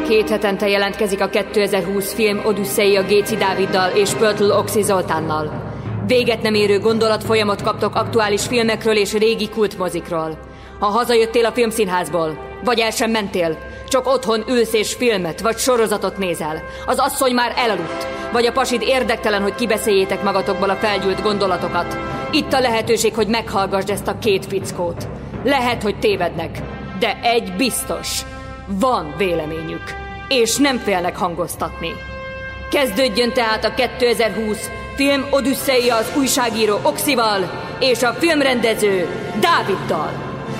2 hetente jelentkezik a 2020 film Odüsszei a Géci Dáviddal és Pöltl Oxy Zoltánnal. Véget nem érő gondolatfolyamot kaptok aktuális filmekről és régi kultmozikról. Ha hazajöttél a filmszínházból, vagy el sem mentél, csak otthon ülsz és filmet vagy sorozatot nézel, az asszony már elaludt, vagy a pasid érdektelen, hogy kibeszéljétek magatokból a felgyűlt gondolatokat, itt a lehetőség, hogy meghallgassd ezt a 2 fickót. Lehet, hogy tévednek, de egy biztos. Van véleményük, és nem félnek hangoztatni. Kezdődjön tehát a 2020 film Odüsszei az újságíró Oxival és a filmrendező Dáviddal.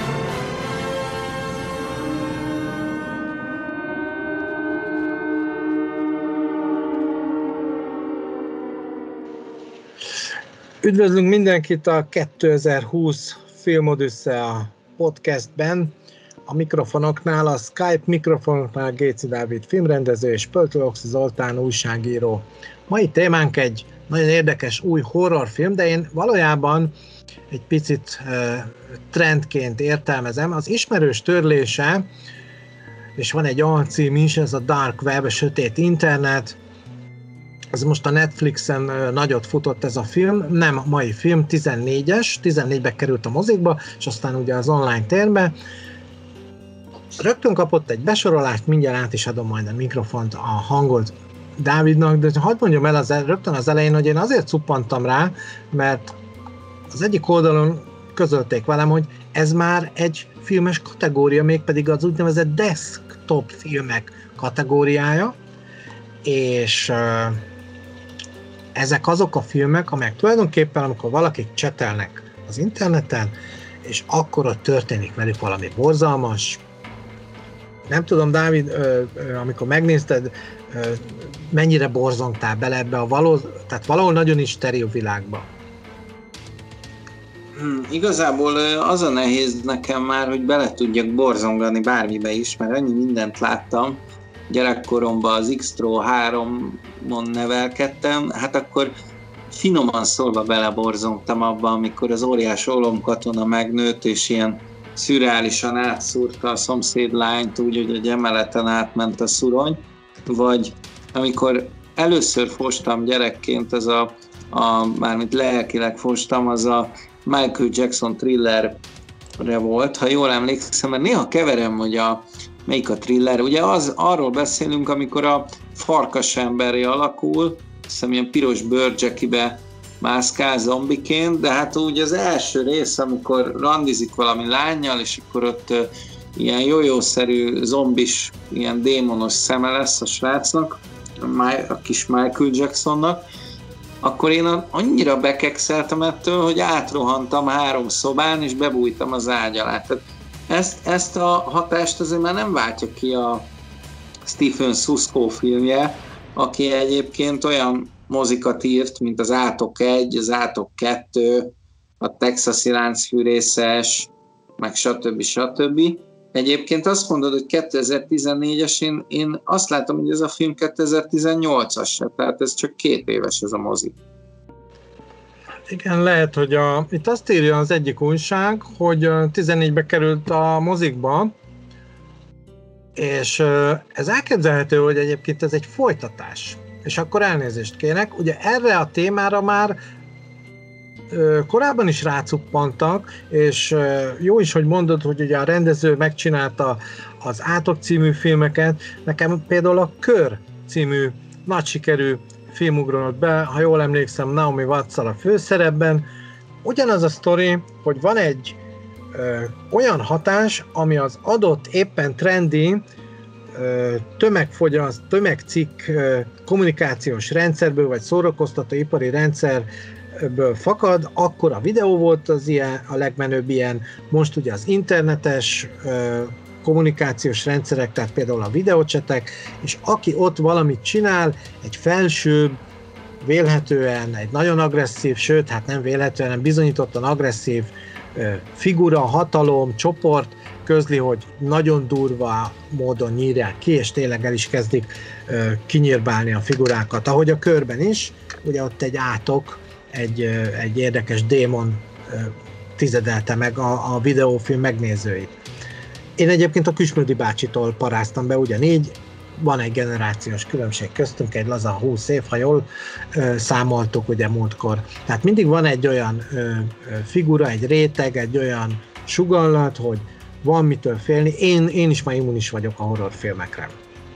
Üdvözlünk mindenkit a 2020 Film Odüsszea podcastben. A mikrofonoknál, a Skype mikrofonoknál Géci Dávid filmrendező és Pöltl Oxy Zoltán újságíró. Mai témánk egy nagyon érdekes új horrorfilm, de én valójában egy picit trendként értelmezem. Az ismerős törlése, és van egy alcím is, ez a Dark Web, a sötét internet. Ez most a Netflixen nagyot futott ez a film, nem mai film, 14-be került a mozikba, és aztán ugye az online térbe. Rögtön kapott egy besorolást, mindjárt át is adom majd a mikrofont, a hangot Dávidnak, de hadd mondjam el rögtön az elején, hogy én azért cuppantam rá, mert az egyik oldalon közölték velem, hogy ez már egy filmes kategória, mégpedig az úgynevezett desktop filmek kategóriája, és ezek azok a filmek, amelyek tulajdonképpen, amikor valakik csetelnek az interneten, és akkor ott történik velük valami borzalmas. Nem tudom, Dávid, amikor megnézted, mennyire borzongtál bele ebbe tehát valahol nagyon is steril világba. Igazából az a nehéz nekem már, hogy bele tudjak borzongani bármibe is, mert annyi mindent láttam. Gyerekkoromban az X-Tro 3-on nevelkedtem, hát akkor finoman szólva beleborzongtam abba, amikor az óriás ólomkatona megnőtt, és ilyen szürreálisan átszúrta a szomszéd lányt úgy, hogy egy emeleten átment a szurony, vagy amikor először fostam gyerekként, mármint lelkileg fostam, az a Michael Jackson Thrillerre volt, ha jól emlékszem, mert néha keverem, hogy melyik a Thriller. Ugye arról beszélünk, amikor a farkasemberré alakul, hiszem ilyen piros bőrcsekibe mászkál zombiként, de hát úgy az első rész, amikor randizik valami lánnyal, és akkor ott ilyen jójószerű zombis, ilyen démonos szeme lesz a srácnak, a kis Michael Jacksonnak, akkor én annyira bekekszeltem ettől, hogy átrohantam 3 szobán, és bebújtam az ágy alá. Tehát ezt a hatást azért már nem váltja ki a Stephen Susco filmje, aki egyébként olyan mozikat írt, mint az Átok 1, az Átok 2, a Texasi láncfűrészes, meg stb. Egyébként azt mondod, hogy 2014-es, én azt látom, hogy ez a film 2018-as se, tehát ez csak 2 éves ez a mozi. Igen, lehet, hogy itt azt írja az egyik újság, hogy 14-be került a mozikba, és ez elképzelhető, hogy egyébként ez egy folytatás. És akkor elnézést kérek. Ugye erre a témára már korábban is rácuppantak, és jó is, hogy mondod, hogy ugye a rendező megcsinálta az Átok című filmeket. Nekem például a Kör című nagy sikerű film ugrott be, ha jól emlékszem, Naomi Watts-szal a főszerepben. Ugyanaz a sztori, hogy van egy olyan hatás, ami az adott éppen trendi tömegcikk kommunikációs rendszerből, vagy szórakoztató ipari rendszerből fakad, akkor a videó volt az ilyen, a legmenőbb ilyen, most ugye az internetes kommunikációs rendszerek, tehát például a videócsetek, és aki ott valamit csinál, egy felsőbb, vélhetően egy nagyon agresszív, sőt, hát nem vélhetően, hanem bizonyítottan agresszív figura, hatalom, csoport közli, hogy nagyon durva módon nyírják ki, és tényleg el is kezdik kinyírbálni a figurákat. Ahogy a Körben is, ugye ott egy átok, egy érdekes démon tizedelte meg a videófilm megnézőit. Én egyébként a Küsmödi bácsitól paráztam be ugyanígy, van egy generációs különbség köztünk, egy laza 20 év, ha jól számoltuk ugye múltkor. Tehát mindig van egy olyan figura, egy réteg, egy olyan sugalllat, hogy van mitől félni. Én is már immunis vagyok a horrorfilmekre.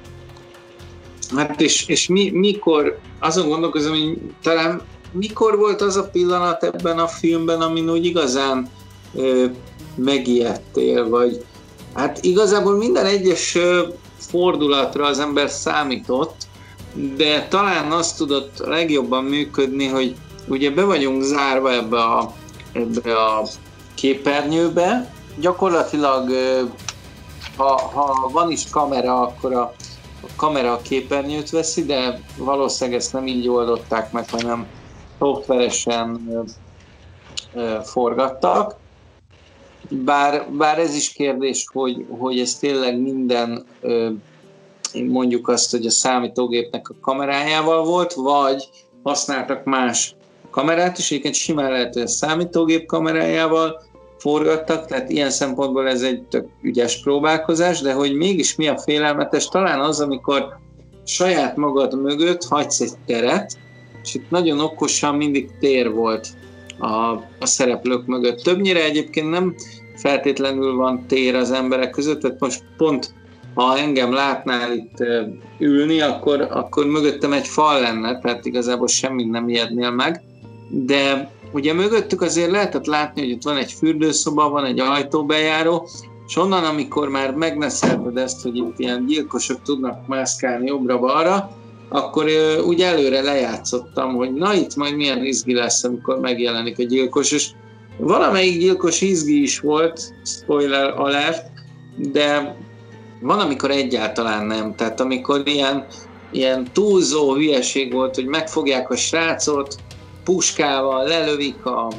Hát és mikor, azon gondolkozom, hogy talán mikor volt az a pillanat ebben a filmben, amin úgy igazán megijedtél, vagy hát igazából minden egyes fordulatra az ember számított, de talán azt tudott legjobban működni, hogy ugye be vagyunk zárva ebbe a képernyőbe, gyakorlatilag ha van is kamera, akkor a kamera a képernyőt veszi, de valószínűleg ezt nem így oldották meg, hanem szoftveresen forgattak. Bár ez is kérdés, hogy ez tényleg minden, mondjuk azt, hogy a számítógépnek a kamerájával volt, vagy használtak más kamerát is, egyébként simán lehet, hogy a számítógép kamerájával forgattak, tehát ilyen szempontból ez egy tök ügyes próbálkozás, de hogy mégis mi a félelmetes, talán az, amikor saját magad mögött hagysz egy teret, és itt nagyon okosan mindig tér volt a szereplők mögött. Többnyire egyébként nem feltétlenül van tér az emberek között, tehát most pont ha engem látnál itt ülni, akkor mögöttem egy fal lenne, tehát igazából semmit nem ijednél meg, de ugye mögöttük azért lehetett látni, hogy itt van egy fürdőszoba, van egy ajtóbejáró, és onnan, amikor már megneszelted ezt, hogy itt ilyen gyilkosok tudnak mászkálni jobbra-balra, akkor úgy előre lejátszottam, hogy na itt majd milyen izgi lesz, amikor megjelenik a gyilkos, és valamelyik gyilkos izgi is volt, spoiler alert, de van, amikor egyáltalán nem. Tehát amikor ilyen túlzó hülyeség volt, hogy megfogják a srácot, puskával lelövik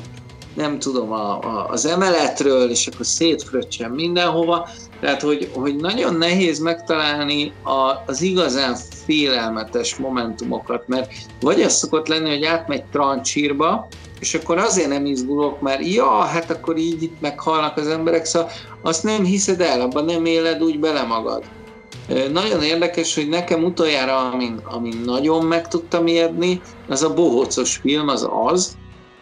az emeletről, és akkor szétfröccsen mindenhova. Tehát, hogy nagyon nehéz megtalálni az igazán félelmetes momentumokat, mert vagy az szokott lenni, hogy átmegy trancsírba, és akkor azért nem izgulok, mert hát akkor így itt meghalnak az emberek, szóval azt nem hiszed el, abban nem éled úgy bele magad. Nagyon érdekes, hogy nekem utoljára, amin nagyon meg tudtam ijedni, az a bohócos film, az,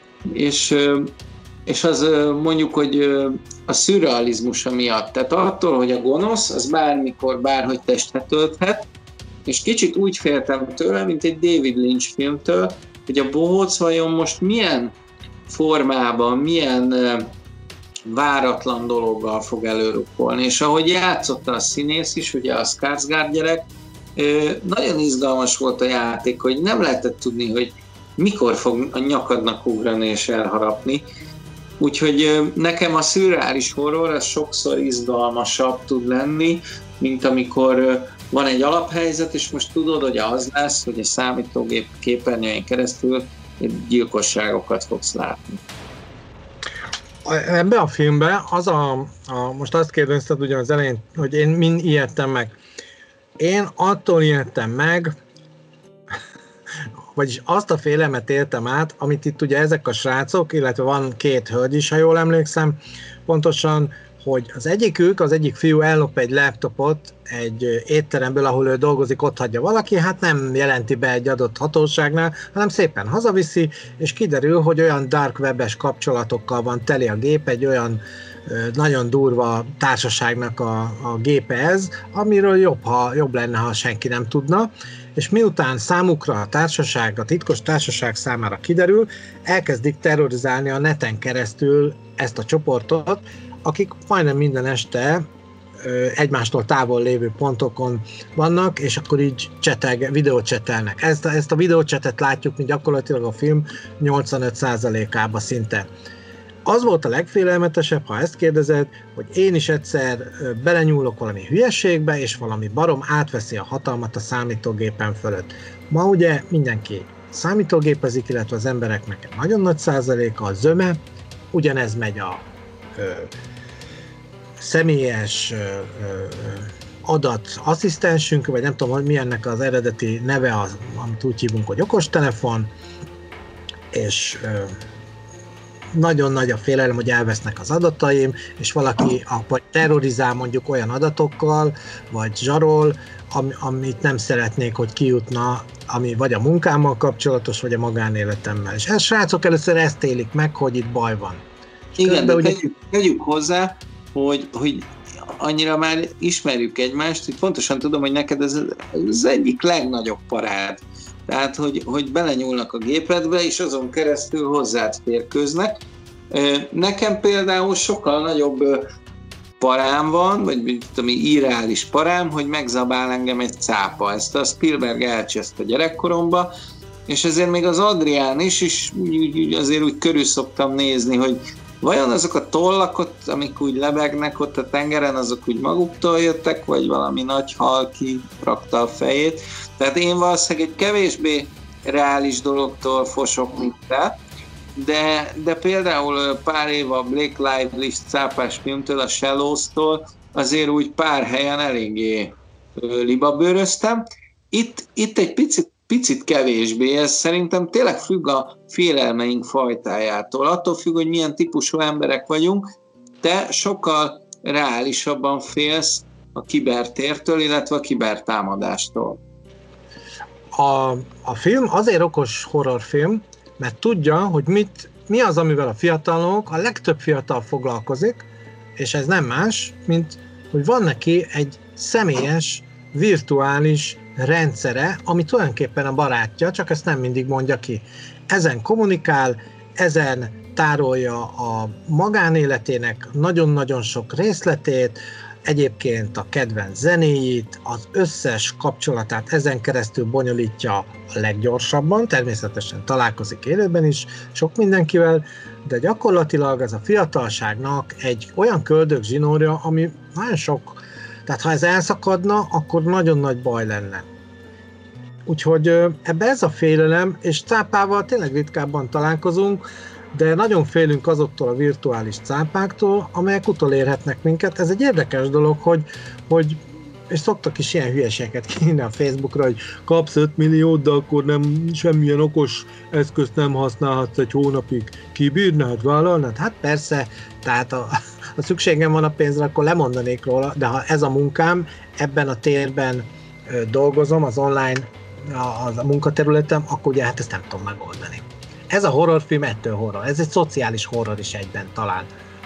és az mondjuk, hogy a szürrealizmusa miatt. Tehát attól, hogy a gonosz, az bármikor, bárhogy testet ölthet, és kicsit úgy féltem tőle, mint egy David Lynch filmtől, hogy a bohóc vajon most milyen formában, milyen váratlan dologgal fog előrukkolni. És ahogy játszotta a színész is, ugye a Skarsgård gyerek, nagyon izgalmas volt a játék, hogy nem lehetett tudni, hogy mikor fog a nyakadnak ugrani és elharapni. Úgyhogy nekem a szürreális horror az sokszor izgalmasabb tud lenni, mint amikor van egy alaphelyzet, és most tudod, hogy az lesz, hogy a számítógép képernyőjén keresztül gyilkosságokat fogsz látni. Ebben a filmben most azt kérdezted ugye az elején, hogy én mind ijedtem meg. Én attól ijedtem meg, vagyis azt a félelmet éltem át, amit itt ugye ezek a srácok, illetve van két hölgy is, ha jól emlékszem, pontosan, hogy az egyik fiú ellop egy laptopot egy étteremből, ahol ő dolgozik, ott hagyja valaki, hát nem jelenti be egy adott hatóságnál, hanem szépen hazaviszi, és kiderül, hogy olyan dark webes kapcsolatokkal van teli a gép, egy olyan nagyon durva társaságnak a gépe ez, amiről jobb lenne, ha senki nem tudna, és miután számukra a titkos társaság számára kiderül, elkezdik terrorizálni a neten keresztül ezt a csoportot, akik majdnem minden este egymástól távol lévő pontokon vannak, és akkor így videócsetelnek. Ezt a videócsetet látjuk, mint gyakorlatilag a film 85%-ában szinte. Az volt a legfélelmetesebb, ha ezt kérdezed, hogy én is egyszer belenyúlok valami hülyeségbe, és valami barom átveszi a hatalmat a számítógépen fölött. Ma ugye mindenki számítógépezik, illetve az embereknek nagyon nagy százaléka a zöme, ugyanez megy a személyes adatasszisztensünk, vagy nem tudom, hogy mi ennek az eredeti neve, amit úgy hívunk, hogy okostelefon, és nagyon nagy a félelem, hogy elvesznek az adataim, és valaki vagy terrorizál mondjuk olyan adatokkal, vagy zsarol, amit nem szeretnék, hogy kijutna, ami vagy a munkámmal kapcsolatos, vagy a magánéletemmel. És srácok először ezt élik meg, hogy itt baj van. Igen, de ugye tegyük hozzá, hogy annyira már ismerjük egymást, hogy pontosan tudom, hogy neked ez az egyik legnagyobb parád. Tehát, hogy belenyúlnak a gépedbe, és azon keresztül hozzád férkőznek. Nekem például sokkal nagyobb parám van, vagy ami irreális parám, hogy megzabál engem egy cápa. Ezt a Spielberg elcseszte gyerekkoromba, és ezért még az Adrián is azért úgy körül szoktam nézni, hogy vajon azok a tollak, amik úgy lebegnek ott a tengeren, azok úgy maguktól jöttek, vagy valami nagy hal kirakta a fejét. Tehát én valószínűleg egy kevésbé reális dologtól fosok, mint te, de például pár év a Blake Lively cápás filmtől, a Shallows-tól azért úgy pár helyen eléggé libabőröztem. Itt egy picit kevésbé, ez szerintem tényleg függ a félelmeink fajtájától. Attól függ, hogy milyen típusú emberek vagyunk, te sokkal reálisabban félsz a kibertértől, illetve a kibertámadástól. A film azért okos horrorfilm, mert tudja, hogy mi az, amivel a fiatalok, a legtöbb fiatal foglalkozik, és ez nem más, mint hogy van neki egy személyes, virtuális rendszere, ami tulajdonképpen a barátja, csak ezt nem mindig mondja ki. Ezen kommunikál, ezen tárolja a magánéletének nagyon-nagyon sok részletét, egyébként a kedvenc zenéjét, az összes kapcsolatát ezen keresztül bonyolítja a leggyorsabban, természetesen találkozik élőben is sok mindenkivel, de gyakorlatilag ez a fiatalságnak egy olyan köldögzsinórja, ami nagyon sok, tehát ha ez elszakadna, akkor nagyon nagy baj lenne. Úgyhogy ebbe ez a félelem, és cápával tényleg ritkábban találkozunk, de nagyon félünk azoktól a virtuális cápáktól, amelyek utolérhetnek minket. Ez egy érdekes dolog, hogy és szoktak is ilyen hülyeségeket kínni a Facebookra, hogy kapsz 5 milliót, de akkor nem semmilyen okos eszközt nem használhatsz egy hónapig. Kibírnád, vállalnád? Hát persze, tehát ha szükségem van a pénzre, akkor lemondanék róla, de ha ez a munkám, ebben a térben dolgozom, az online, a munkaterületem, akkor ugye hát ezt nem tudom megoldani. Ez a horrorfilm ettől horror. Ez egy szociális horror is egyben talán.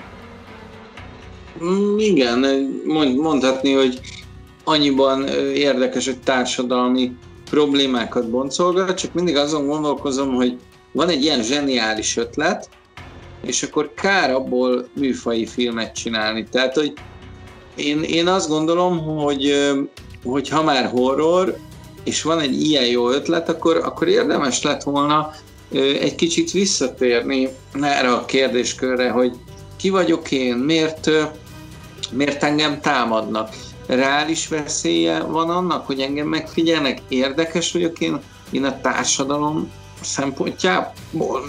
Igen, mondhatni, hogy annyiban érdekes, hogy társadalmi problémákat boncolgat, csak mindig azon gondolkozom, hogy van egy ilyen zseniális ötlet, és akkor kár abból műfaji filmet csinálni. Tehát, hogy én azt gondolom, hogy ha már horror, és van egy ilyen jó ötlet, akkor érdemes lett volna egy kicsit visszatérni erre a kérdéskörre, hogy ki vagyok én, miért engem támadnak. Reális veszélye van annak, hogy engem megfigyelnek, érdekes vagyok én a társadalom szempontjából.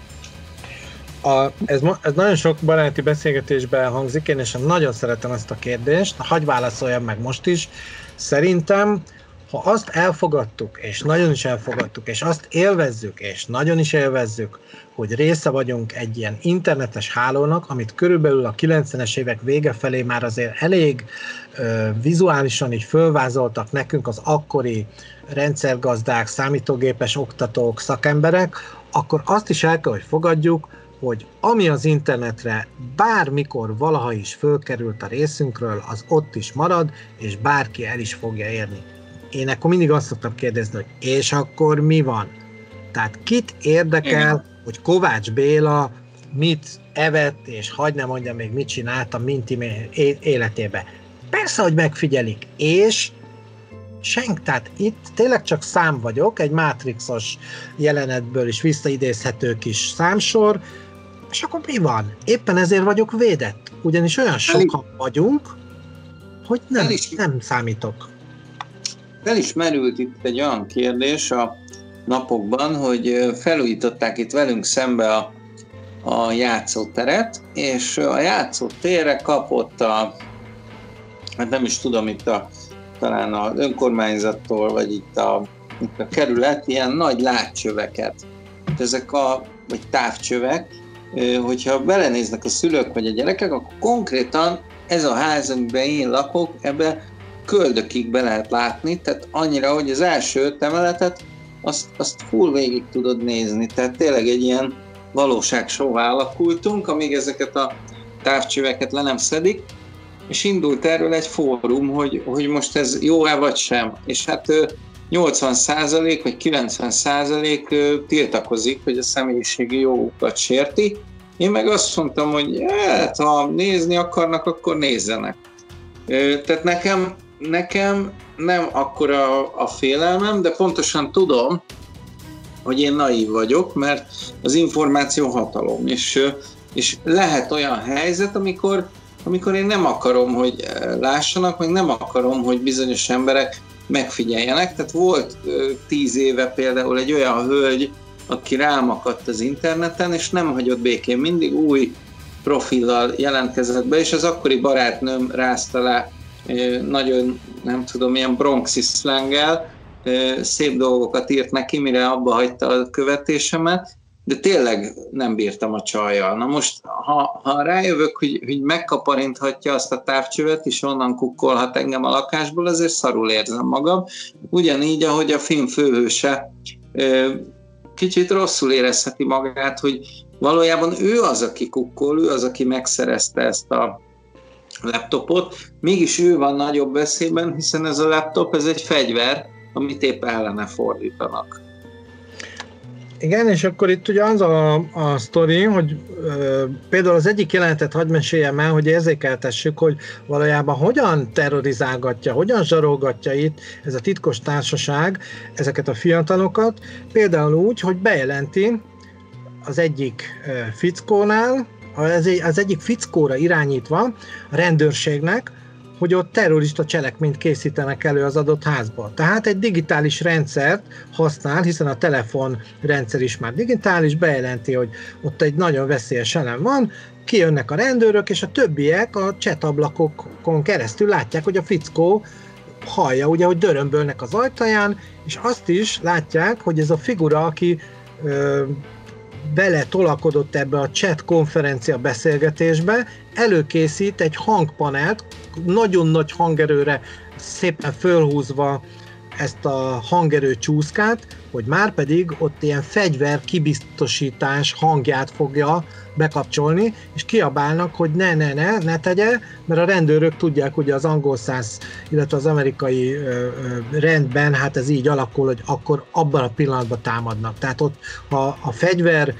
Ez nagyon sok baráti beszélgetésben hangzik, én és nagyon szeretem ezt a kérdést, hadd válaszoljam meg most is. Szerintem, ha azt elfogadtuk, és nagyon is elfogadtuk, és azt élvezzük, és nagyon is élvezzük, hogy része vagyunk egy ilyen internetes hálónak, amit körülbelül a 90-es évek vége felé már azért elég vizuálisan így fölvázoltak nekünk az akkori rendszergazdák, számítógépes oktatók, szakemberek, akkor azt is el kell, hogy fogadjuk, hogy ami az internetre bármikor valaha is fölkerült a részünkről, az ott is marad, és bárki el is fogja érni. Én akkor mindig azt szoktam kérdezni, hogy és akkor mi van? Tehát kit érdekel, hogy Kovács Béla mit evett, és hadd ne mondjam még mit csinált a Minti életébe. Persze, hogy megfigyelik, és tehát itt tényleg csak szám vagyok, egy Matrixos jelenetből is visszaidézhető kis számsor, és akkor mi van? Éppen ezért vagyok védett, ugyanis olyan sokan vagyunk, hogy nem számítok. Fel is merült itt egy olyan kérdés a napokban, hogy felújították itt velünk szembe a játszóteret, és a játszótérre kapott hát nem is tudom, talán az önkormányzattól, vagy itt a kerület ilyen nagy látcsöveket. Ezek vagy távcsövek, hogyha belenéznek a szülők vagy a gyerekek, akkor konkrétan ez a ház, amiben én lakok, ebbe köldökig be lehet látni, tehát annyira, hogy az első 5 emeletet azt full végig tudod nézni, tehát tényleg egy ilyen valóságsóvá alakultunk, amíg ezeket a távcsöveket le nem szedik, és indult erről egy fórum, hogy most ez jó-e vagy sem, és hát 80% vagy 90% tiltakozik, hogy a személyiségi jogokat sérti. Én meg azt mondtam, hogy hát, ha nézni akarnak, akkor nézzenek. Tehát nekem nem akkora a félelmem, de pontosan tudom, hogy én naív vagyok, mert az információ hatalom, és lehet olyan helyzet, amikor én nem akarom, hogy lássanak, meg nem akarom, hogy bizonyos emberek megfigyeljenek. Tehát volt 10 éve például egy olyan hölgy, aki rám akadt az interneten, és nem hagyott békén, mindig új profillal jelentkezett be, és az akkori barátnőm rázta le nagyon, nem tudom, ilyen bronxi szlenggel, szép dolgokat írt neki, mire abba hagyta a követésemet, de tényleg nem bírtam a csajjal. Na most, ha rájövök, hogy megkaparinthatja azt a távcsövet, és onnan kukkolhat engem a lakásból, azért szarul érzem magam. Ugyanígy, ahogy a film főhőse kicsit rosszul érezheti magát, hogy valójában ő az, aki kukkol, ő az, aki megszerezte ezt a laptopot, mégis ő van nagyobb veszélyben, hiszen ez a laptop, ez egy fegyver, amit épp ellene fordítanak. Igen, és akkor itt ugye az a sztori, hogy például az egyik jelenetet hadd meséljem el, hogy érzékeltessük, hogy valójában hogyan terrorizálgatja, hogyan zsarolgatja itt ez a titkos társaság ezeket a fiatalokat, például úgy, hogy bejelenti az egyik fickónál, az egyik fickóra irányítva a rendőrségnek, hogy ott terrorista cselekményt készítenek elő az adott házból. Tehát egy digitális rendszert használ, hiszen a telefonrendszer is már digitális, bejelenti, hogy ott egy nagyon veszélyes elem van, kijönnek a rendőrök, és a többiek a chat-ablakokon keresztül látják, hogy a fickó hallja, ugye, hogy dörömbölnek az ajtaján, és azt is látják, hogy ez a figura, aki bele tolakodott ebbe a chat konferencia beszélgetésbe, előkészít egy hangpanelt, nagyon nagy hangerőre szépen fölhúzva ezt a hangerő csúszkát, hogy már pedig ott ilyen fegyver kibiztosítás hangját fogja bekapcsolni, és kiabálnak, hogy ne tegye, mert a rendőrök tudják, hogy az angol száz, illetve az amerikai rendben, hát ez így alakul, hogy akkor abban a pillanatban támadnak. Tehát ott, ha a fegyver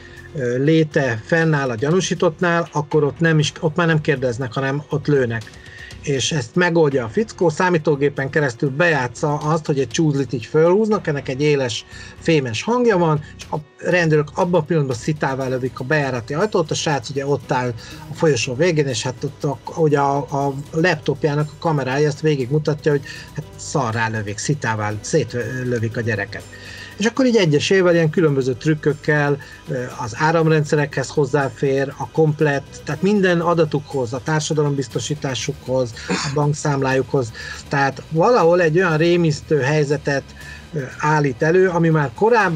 léte fennáll a gyanúsítottnál, akkor ott már nem kérdeznek, hanem ott lőnek. És ezt megoldja a fickó, számítógépen keresztül bejátsza azt, hogy egy csúzlit így fölhúznak, ennek egy éles, fémes hangja van, és a rendőrök abban a pillanatban szitává lövik a bejárati ajtót, a srác ugye ott áll a folyosó végén, és hát ott ugye a laptopjának a kamerája ezt végig mutatja, hogy hát szarrá lövik, szitává szétlövik a gyereket. És akkor így egyesével ilyen különböző trükkökkel az áramrendszerekhez hozzáfér, a komplett, tehát minden adatukhoz, a társadalombiztosításukhoz, a bankszámlájukhoz. Tehát valahol egy olyan rémisztő helyzetet állít elő, ami már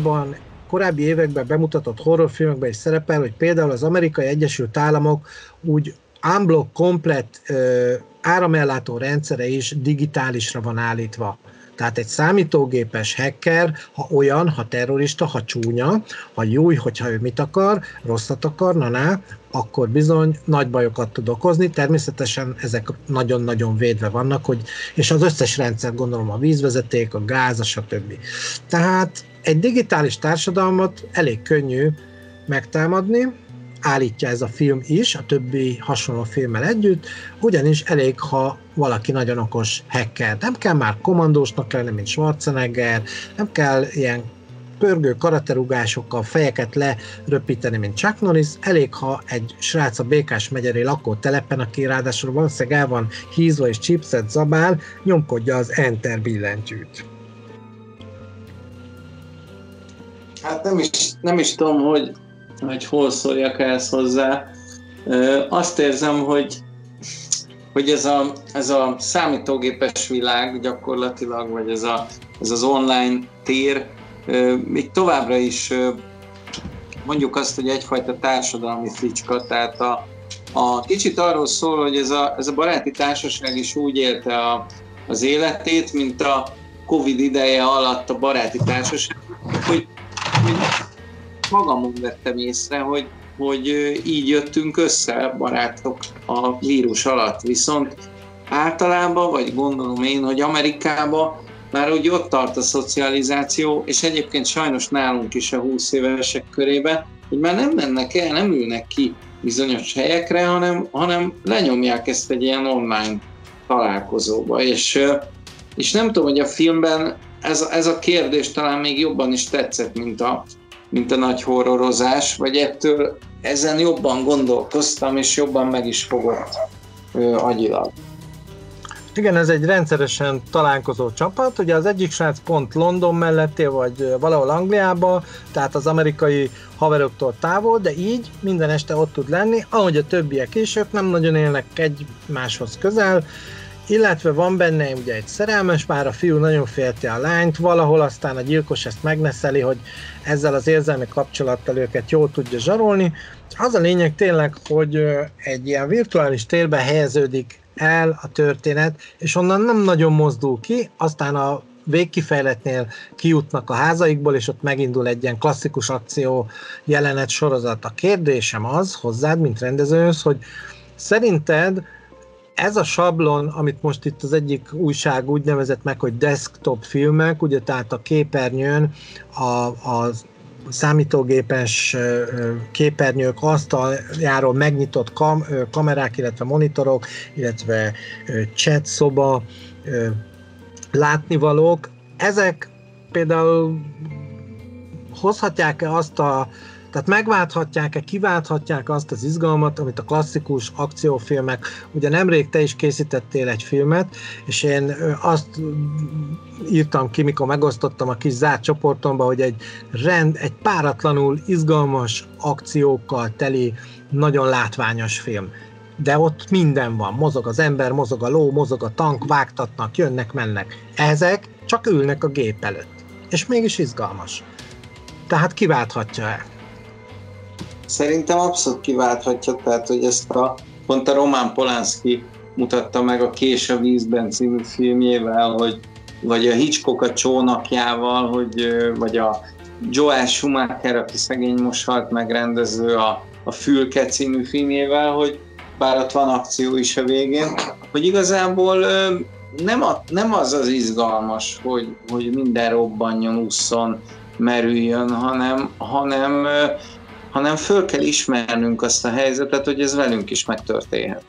korábbi években bemutatott horrorfilmekben is szerepel, hogy például az Amerikai Egyesült Államok úgy unblock komplett áramellátó rendszere is digitálisra van állítva. Tehát egy számítógépes hacker, ha olyan, ha terrorista, ha csúnya, ha jó, hogyha ő mit akar, rosszat akar, akkor bizony nagy bajokat tud okozni. Természetesen ezek nagyon-nagyon védve vannak, és az összes rendszer, gondolom a vízvezeték, a gáz, stb. Tehát egy digitális társadalmat elég könnyű megtámadni, állítja ez a film is, a többi hasonló filmmel együtt, ugyanis elég, ha valaki nagyon okos hacker. Nem kell már kommandósnak lenni, mint Schwarzenegger, nem kell ilyen pörgő karaterúgásokkal fejeket leröpíteni, mint Chuck Norris, elég, ha egy srác a Békás megyeri lakótelepen, aki ráadásul valószínűleg el van hízva és chipset zabál, nyomkodja az Enter billentyűt. Hát nem is tudom, hogy hol szóljak ehhez hozzá. Azt érzem, hogy ez a számítógépes világ gyakorlatilag, vagy ez az online tér még továbbra is mondjuk azt, hogy egyfajta társadalmi fricska, tehát a kicsit arról szól, hogy ez a baráti társaság is úgy élte az életét, mint a Covid ideje alatt a baráti társaság, hogy magamon vettem észre, hogy így jöttünk össze barátok a vírus alatt. Viszont általában, vagy gondolom én, hogy Amerikában már úgy ott tart a szocializáció, és egyébként sajnos nálunk is a 20 évesek körében, hogy már nem mennek el, nem ülnek ki bizonyos helyekre, hanem lenyomják ezt egy ilyen online találkozóba. És nem tudom, hogy a filmben ez a kérdés talán még jobban is tetszett, mint a nagy horrorozás, vagy ettől ezen jobban gondolkoztam, és jobban meg is fogott agyilag. Igen, ez egy rendszeresen találkozó csapat, ugye az egyik srác pont London melletté, vagy valahol Angliában, tehát az amerikai haveroktól távol, de így minden este ott tud lenni, ahogy a többiek is, ők nem nagyon élnek egymáshoz közel, illetve van benne ugye egy szerelmes pár, a fiú nagyon félti a lányt, valahol aztán a gyilkos ezt megneszeli, hogy ezzel az érzelmi kapcsolattal őket jól tudja zsarolni. Az a lényeg tényleg, hogy egy ilyen virtuális térben helyeződik el a történet, és onnan nem nagyon mozdul ki, aztán a végkifejletnél kijutnak a házaikból, és ott megindul egy ilyen klasszikus akció jelenet sorozat. A kérdésem az hozzád, mint rendezőhöz, hogy szerinted ez a sablon, amit most itt az egyik újság úgy nevezett meg, hogy desktop filmek, ugye tehát a képernyőn a számítógépes képernyők asztaljáról megnyitott kamerák, illetve monitorok, illetve chat szoba, látnivalók, ezek például hozhatják-e azt tehát megválthatják-e, kiválthatják azt az izgalmat, amit a klasszikus akciófilmek, ugye nemrég te is készítettél egy filmet, és én azt írtam ki, mikor megosztottam a kis zárt csoportomba, hogy egy páratlanul izgalmas akciókkal teli, nagyon látványos film. De ott minden van, mozog az ember, mozog a ló, mozog a tank, vágtatnak, jönnek, mennek. Ezek csak ülnek a gép előtt. És mégis izgalmas. Tehát kiválthatja-e? Szerintem abszolút kiválthatja, tehát hogy pont a Roman Polanski mutatta meg a Kés a vízben című filmjével, vagy a Hitchcock a Csónakjával, vagy a Joel Schumacher, aki szegény most halt meg rendező a Fülke című filmjével, hogy bár ott van akció is a végén, hogy igazából nem az izgalmas, hogy minden robbanjon, ússzon, merüljön, hanem föl kell ismernünk azt a helyzetet, hogy ez velünk is megtörténhet.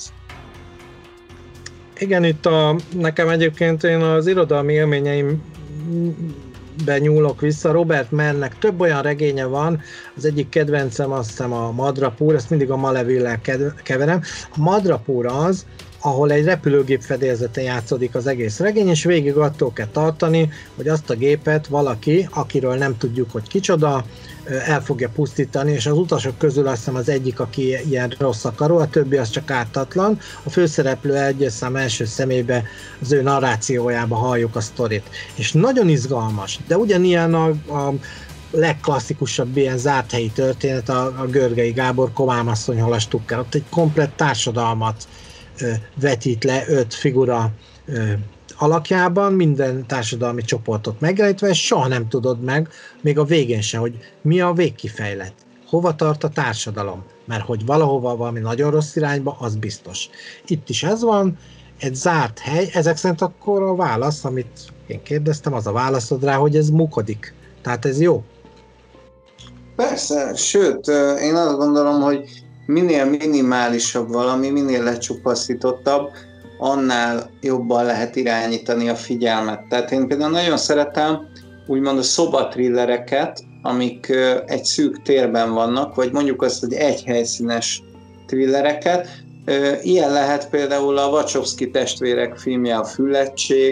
Igen, itt nekem egyébként én az irodalmi élményeimben nyúlok vissza. Robert Mernek több olyan regénye van, az egyik kedvencem azt hiszem a Madrapúr, ezt mindig a Malevillel keverem. A Madrapúr az, ahol egy repülőgép fedélzeten játszódik az egész regény, és végig attól kell tartani, hogy azt a gépet valaki, akiről nem tudjuk, hogy kicsoda, el fogja pusztítani, és az utasok közül azt hiszem az egyik, aki ilyen rossz akaró, a többi az csak ártatlan. A főszereplő egyes szám első szemébe az ő narrációjába halljuk a sztorit. És nagyon izgalmas, de ugyanilyen a legklasszikusabb ilyen zárt helyi történet a Görgei Gábor Komámasszony halastukkel. Ott egy komplett társadalmat vetít le 5 figura alakjában, minden társadalmi csoportot megjelenítve, és soha nem tudod meg, még a végén se, hogy mi a végkifejlet, hova tart a társadalom, mert hogy valahova valami nagyon rossz irányba, az biztos. Itt is ez van, egy zárt hely, ezek szerint akkor a válasz, amit én kérdeztem, az a válaszod rá, hogy ez mukodik. Tehát ez jó. Persze, sőt, én azt gondolom, hogy minél minimálisabb valami, minél lecsupaszítottabb, annál jobban lehet irányítani a figyelmet. Tehát én például nagyon szeretem úgymond a szobatrillereket, amik egy szűk térben vannak, vagy mondjuk azt, hogy egy helyszínes thrillereket. Ilyen lehet például a Wachowski testvérek filmje, a Füllettség,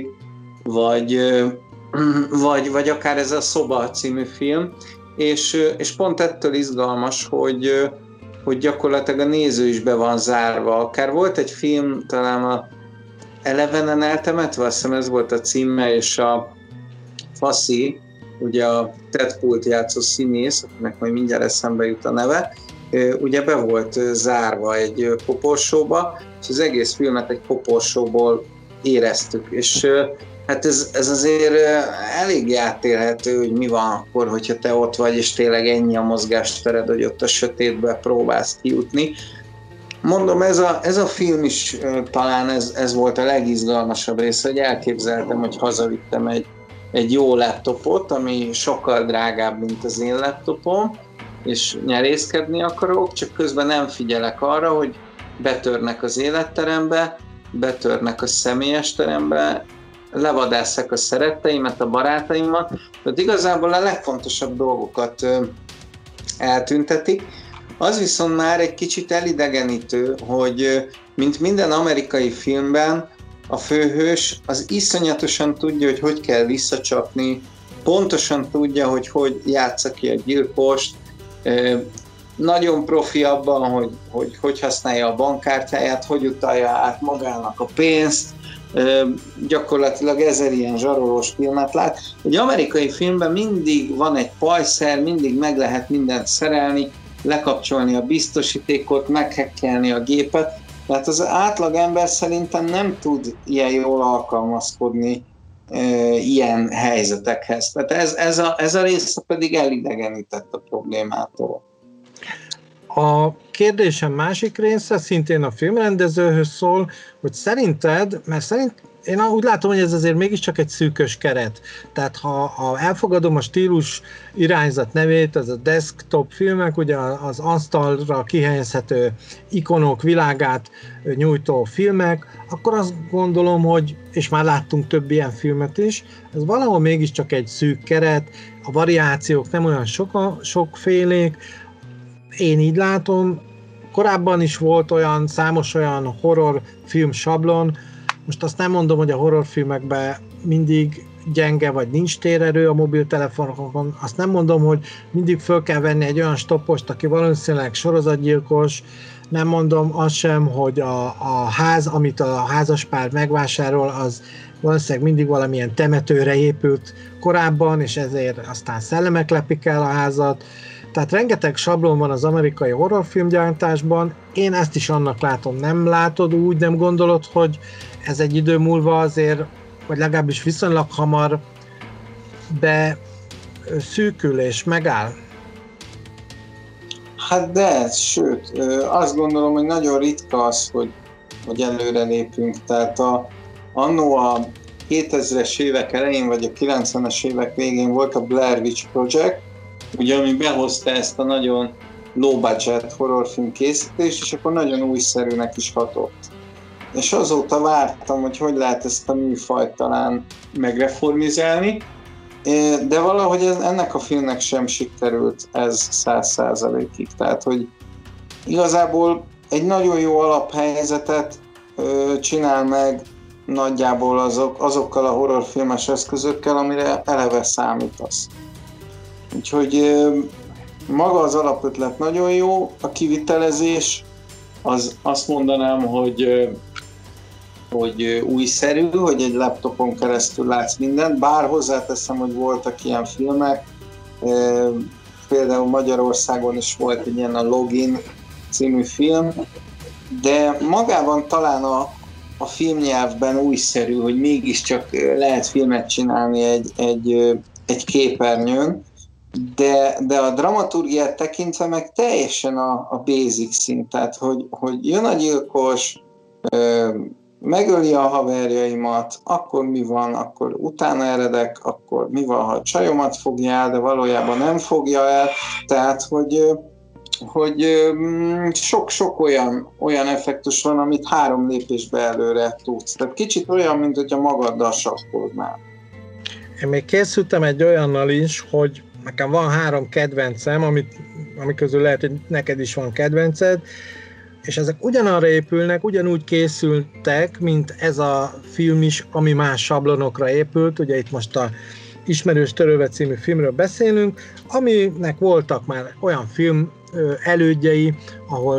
vagy akár ez a Szoba című film, és pont ettől izgalmas, hogy gyakorlatilag a néző is be van zárva. Akár volt egy film, talán a Elevenen eltemetve, azt hiszem ez volt a címe, és a Faszi ugye a Ted Pult játszó színész, akinek majd mindjárt eszembe jut a neve, ugye be volt zárva egy koporsóba, és az egész filmet egy koporsóból éreztük, és hát ez azért elég átélhető, hogy mi van akkor, hogyha te ott vagy, és tényleg ennyi a mozgástered, hogy ott a sötétbe próbálsz kijutni. Mondom, ez a film is talán ez volt a legizgalmasabb része, hogy elképzeltem, hogy hazavittem egy jó laptopot, ami sokkal drágább, mint az én laptopom, és nyerészkedni akarok, csak közben nem figyelek arra, hogy betörnek az életterembe, betörnek a személyes terembe, levadásszák a szeretteimet, a barátaimat, tehát igazából a legfontosabb dolgokat eltüntetik. Az viszont már egy kicsit elidegenítő, hogy mint minden amerikai filmben a főhős az iszonyatosan tudja, hogy kell visszacsapni, pontosan tudja, hogy játsza ki a gyilkost, nagyon profi abban, hogy használja a bankkártyáját, hogy utalja át magának a pénzt, gyakorlatilag 1000 ilyen zsarolós filmet lát. Egy amerikai filmben mindig van egy pajszer, mindig meg lehet mindent szerelni, lekapcsolni a biztosítékot, meghekkelni a gépet, tehát az átlag ember szerintem nem tud ilyen jól alkalmazkodni ilyen helyzetekhez. Tehát ez a része pedig elidegenített a problémától. A kérdésem másik része szintén a filmrendezőhöz szól, hogy szerinted, én úgy látom, hogy ez azért mégiscsak egy szűkös keret. Tehát ha elfogadom a stílus irányzat nevét, az a desktop filmek, ugye az asztalra kihelyezhető ikonok világát nyújtó filmek, akkor azt gondolom, hogy, és már láttunk több ilyen filmet is, ez valahol mégiscsak egy szűk keret, a variációk nem olyan sokfélék, én így látom, korábban is volt számos olyan horrorfilm sablon, most azt nem mondom, hogy a horrorfilmekben mindig gyenge vagy nincs térerő a mobiltelefonokon, azt nem mondom, hogy mindig föl kell venni egy olyan stoppost, aki valószínűleg sorozatgyilkos, nem mondom azt sem, hogy a ház, amit a házaspár megvásárol, az valószínűleg mindig valamilyen temetőre épült korábban, és ezért aztán szellemek lepik el a házat. Tehát rengeteg sablon van az amerikai horrorfilmgyártásban, én ezt is annak látom, nem látod úgy, nem gondolod, hogy ez egy idő múlva azért, vagy legalábbis viszonylag hamar beszűkül és megáll? Hát de, sőt, azt gondolom, hogy nagyon ritka az, hogy előre lépünk. Tehát annó a 2000-es évek elején, vagy a 90-es évek végén volt a Blair Witch Project, ugye, ami behozta ezt a nagyon low budget horrorfilm készítést, és akkor nagyon újszerűnek is hatott. És azóta vártam, hogy lehet ezt a műfajt talán megreformizálni, de valahogy ennek a filmnek sem sikerült ez 100%-ig. Tehát, hogy igazából egy nagyon jó alaphelyzetet csinál meg nagyjából azokkal a horrorfilmes eszközökkel, amire eleve számítasz. Úgyhogy maga az alapötlet nagyon jó, a kivitelezés, azt mondanám, hogy újszerű, hogy egy laptopon keresztül látsz mindent, bár hozzáteszem, hogy voltak ilyen filmek, például Magyarországon is volt egy ilyen a Login című film, de magában talán a filmnyelvben újszerű, hogy mégiscsak lehet filmet csinálni egy képernyőn, de a dramaturgiát tekintve meg teljesen a basic szint, tehát hogy jön a gyilkos, megöli a haverjaimat, akkor mi van, akkor utána eredek, akkor mi van, ha a csajomat fogja el, de valójában nem fogja el, tehát hogy sok-sok olyan effektus van, amit 3 lépésbe előre tudsz. Tehát kicsit olyan, mint hogyha magaddal sakkoznál. Én még készültem egy olyannal is, hogy nekem van 3 kedvencem, ami közül lehet, hogy neked is van kedvenced, és ezek ugyanarra épülnek, ugyanúgy készültek, mint ez a film is, ami más sablonokra épült. Ugye itt most a Ismerős Törölve című filmről beszélünk, aminek voltak már olyan film elődjei, ahol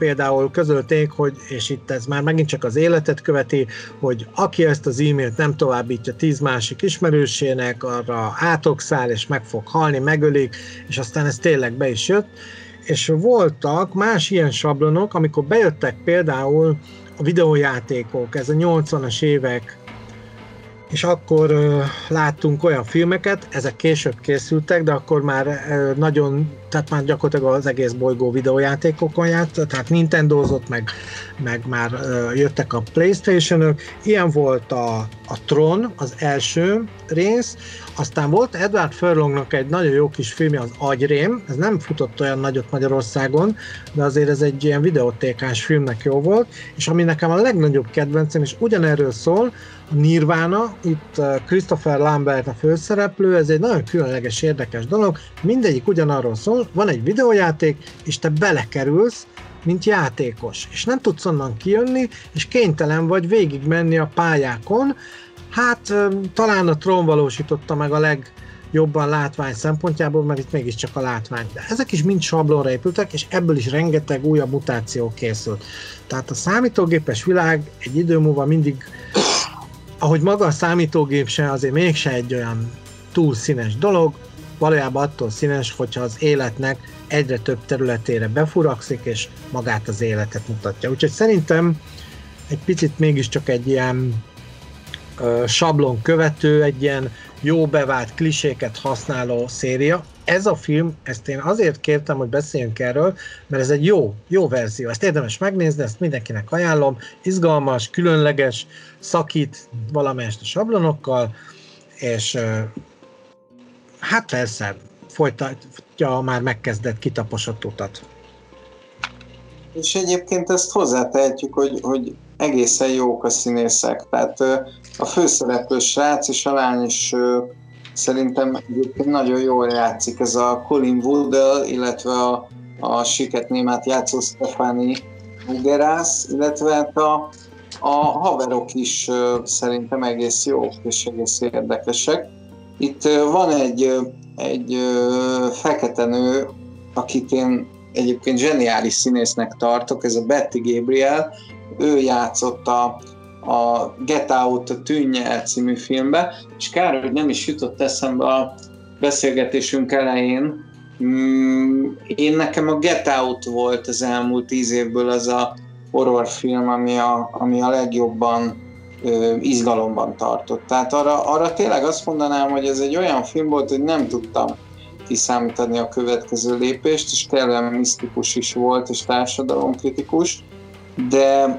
például közölték, hogy, és itt ez már megint csak az életet követi, hogy aki ezt az e-mailt nem továbbítja 10 másik ismerősének, arra átokszál, és meg fog halni, megölik, és aztán ez tényleg be is jött. És voltak más ilyen sablonok, amikor bejöttek például a videójátékok, ez a 80-as évek, és akkor láttunk olyan filmeket, ezek később készültek, de akkor már nagyon, tehát már gyakorlatilag az egész bolygó videójátékokon játszott, tehát Nintendozott, meg már jöttek a PlayStation-ök. Ilyen volt a Tron, az első rész, aztán volt Edward Furlongnak egy nagyon jó kis filmje, az Agyrém, ez nem futott olyan nagyot Magyarországon, de azért ez egy ilyen videótékás filmnek jó volt, és ami nekem a legnagyobb kedvencem, és ugyanerről szól, a Nirvana, itt Christopher Lambert a főszereplő, ez egy nagyon különleges, érdekes dolog, mindegyik ugyanarról szól, van egy videójáték, és te belekerülsz, mint játékos, és nem tudsz onnan kijönni, és kénytelen vagy végigmenni a pályákon. Hát talán a Tron valósította meg a legjobban látvány szempontjából, mert itt mégiscsak a látvány. De ezek is mind sablonra épültek, és ebből is rengeteg újabb mutáció készült. Tehát a számítógépes világ egy idő múlva mindig, ahogy maga a számítógép se, azért mégse egy olyan túl színes dolog, valójában attól színes, hogyha az életnek egyre több területére befurakszik, és magát az életet mutatja. Úgyhogy szerintem egy picit mégiscsak egy ilyen sablon követő, egy ilyen jó bevált kliséket használó széria. Ez a film, ezt én azért kértem, hogy beszéljünk erről, mert ez egy jó verzió. Ezt érdemes megnézni, ezt mindenkinek ajánlom. Izgalmas, különleges, szakít valamelyest a sablonokkal, és hát persze, folytatja a már megkezdett kitaposott utat. És egyébként ezt hozzátehetjük, hogy egészen jók a színészek. Tehát a főszereplő srác és a lány is szerintem egyébként nagyon jól játszik. Ez a Colin Woodell, illetve a siket némát játszó Stefani Ugerász, illetve hát a haverok is szerintem egész jók és egész érdekesek. Itt van egy fekete nő, akit én egyébként zseniális színésznek tartok, ez a Betty Gabriel, ő játszott a Get Out, a Tűnj el című filmbe, és kár, hogy nem is jutott eszembe a beszélgetésünk elején. Nekem a Get Out volt az elmúlt 10 évből az a horrorfilm, ami a legjobban izgalomban tartott. Tehát arra tényleg azt mondanám, hogy ez egy olyan film volt, hogy nem tudtam kiszámítani a következő lépést, és tényleg misztikus is volt, és társadalomkritikus, de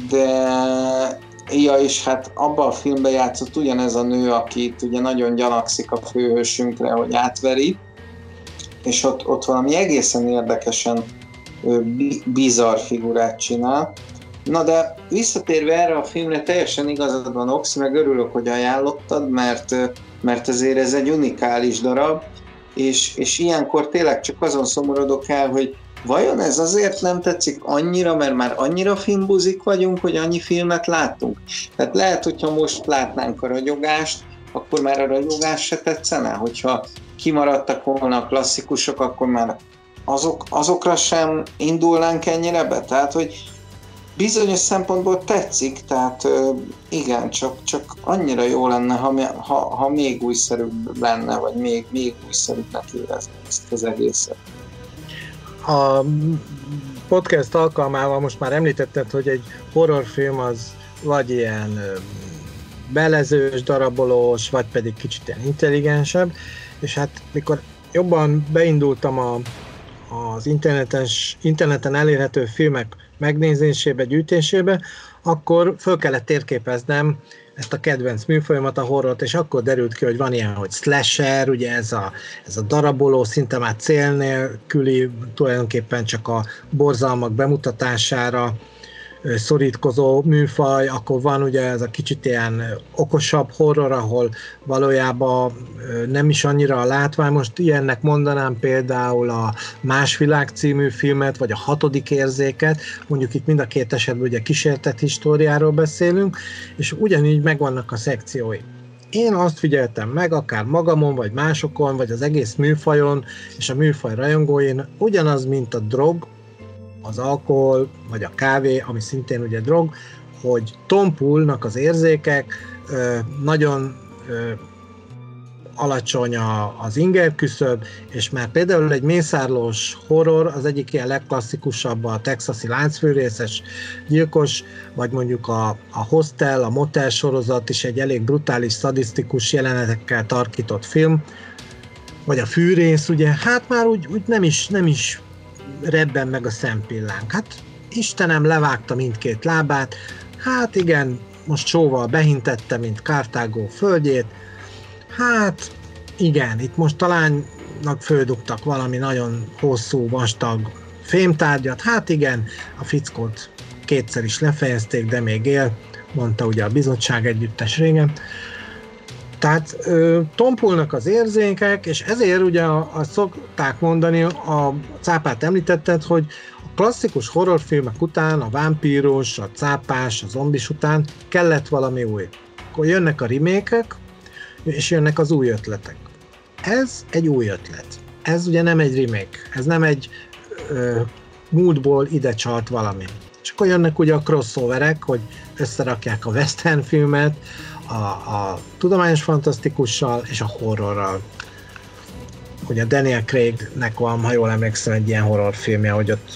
és hát abban a filmben játszott ugyanez a nő, akit ugye nagyon gyanakszik a főhősünkre, hogy átveri, és ott valami egészen érdekesen bizarr figurát csinál. Na de visszatérve erre a filmre, teljesen igazad van, Oxi, meg örülök, hogy ajánlottad, mert azért ez egy unikális darab, és ilyenkor tényleg csak azon szomorodok el, hogy vajon ez azért nem tetszik annyira, mert már annyira filmbuzik vagyunk, hogy annyi filmet láttunk. Tehát lehet, hogyha most látnánk a ragyogást, akkor már a ragyogás se tetszene, hogyha kimaradtak volna a klasszikusok, akkor már azokra sem indulnánk ennyire be. Tehát, hogy bizonyos szempontból tetszik, tehát igen, csak annyira jó lenne, ha még újszerűbb lenne, vagy még újszerűbbnek érezni ezt az egészet. A podcast alkalmával most már említetted, hogy egy horrorfilm az vagy ilyen belezős, darabolós, vagy pedig kicsit ilyen intelligensebb, és hát mikor jobban beindultam az interneten elérhető filmek megnézésébe, gyűjtésébe, akkor föl kellett térképeznem ezt a kedvenc műfajomat, a horrort, és akkor derült ki, hogy van ilyen, hogy slasher, ugye ez a daraboló, szinte már cél nélküli, tulajdonképpen csak a borzalmak bemutatására szorítkozó műfaj, akkor van ugye ez a kicsit ilyen okosabb horror, ahol valójában nem is annyira a látvány. Most ilyennek mondanám például a Más világ című filmet, vagy a Hatodik érzéket, mondjuk itt mind a két esetben ugye kísértett históriáról beszélünk, és ugyanígy megvannak a szekciói. Én azt figyeltem meg, akár magamon, vagy másokon, vagy az egész műfajon, és a műfaj rajongóin, ugyanaz, mint a drog, az alkohol, vagy a kávé, ami szintén ugye drog, hogy tompulnak az érzékek, nagyon alacsony az ingerküszöb, és már például egy mészárlós horror, az egyik ilyen legklasszikusabb a texasi láncfűrészes gyilkos, vagy mondjuk a Hostel, a Motel sorozat is egy elég brutális, szadisztikus jelenetekkel tarkított film, vagy a Fűrész, ugye, hát már úgy nem is rebben meg a szempillánk. Hát Istenem, levágta mindkét lábát, hát igen, most sóval behintette, mint Kartágó földjét, hát igen, itt most talánnak földugtak valami nagyon hosszú, vastag fémtárgyat, hát igen, a fickót kétszer is lefejezték, de még él, mondta ugye a bizottság együttes régen. Tehát tompulnak az érzékek, és ezért ugye azt szokták mondani, a cápát említetted, hogy a klasszikus horrorfilmek után, a vámpíros, a cápás, a zombis után kellett valami új. Akkor jönnek a remake-ek, és jönnek az új ötletek. Ez egy új ötlet. Ez ugye nem egy remake, ez nem egy múltból ide csalt valami. És akkor jönnek ugye a crossoverek, hogy összerakják a western filmet, a tudományos fantasztikussal és a horrorral. Ugye Daniel Craignek van, ha jól emlékszem, egy ilyen horrorfilmje, hogy ott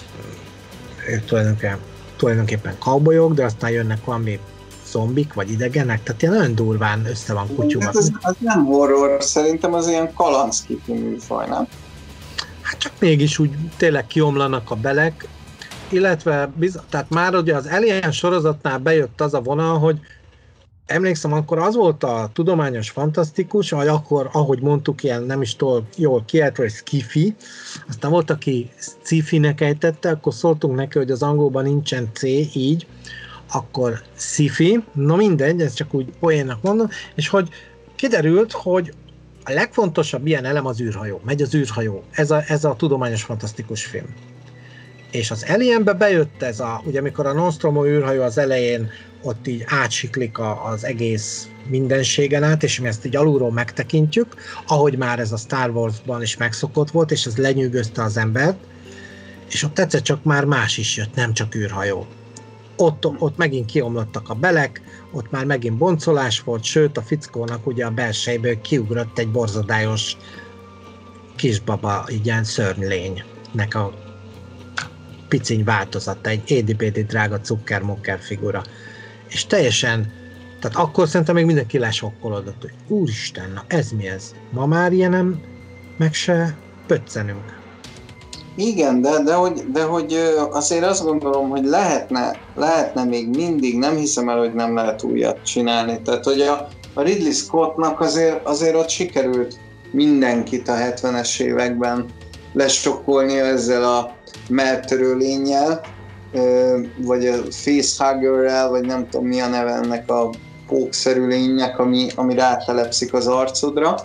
tulajdonképpen cowboyok, de aztán jönnek valami zombik, vagy idegenek, tehát ilyen nagyon durván össze van kutyúva. Az nem horror, szerintem az ilyen kalanszkifű műfaj, nem? Hát csak mégis úgy tényleg kiomlanak a belek, illetve tehát már ugye az Alien sorozatnál bejött az a vonal, hogy emlékszem, akkor az volt a tudományos fantasztikus, vagy akkor, ahogy mondtuk, ilyen nem is jól kiállt, hogy sci-fi, aztán volt, aki sci-fi-nek ejtette, akkor szóltunk neki, hogy az angolban nincsen C, így, akkor sci-fi, no mindegy, ez csak úgy poénnak mondom, és hogy kiderült, hogy a legfontosabb ilyen elem az űrhajó, megy az űrhajó, ez a tudományos fantasztikus film. És az Alienbe bejött ugye amikor a Nostromo űrhajó az elején ott így átsiklik az egész mindenségen át, és mi ezt így alulról megtekintjük, ahogy már ez a Star Warsban is megszokott volt, és ez lenyűgözte az embert, és ott egyszer csak már más is jött, nem csak űrhajó. Ott megint kiomlottak a belek, ott már megint boncolás volt, sőt a fickónak ugye a belsejéből kiugrott egy borzodályos kisbaba, így ilyen szörnylénynek a piciny változata, egy édi-bédi drága cukker-mokker figura. És teljesen, tehát akkor szerintem még mindenki lesokkolódott, hogy úristen, na ez mi ez? Ma már ilyenem meg se pöccenünk. Igen, de hogy azért azt gondolom, hogy lehetne még mindig, nem hiszem el, hogy nem lehet újat csinálni. Tehát, hogy a Ridley Scottnak azért ott sikerült mindenkit a 70-es években lesokkolnia ezzel a melltörő lénnyel, vagy a facehuggerrel, vagy nem tudom mi a neve ennek a pókszerű lénynek, ami rátelepszik az arcodra.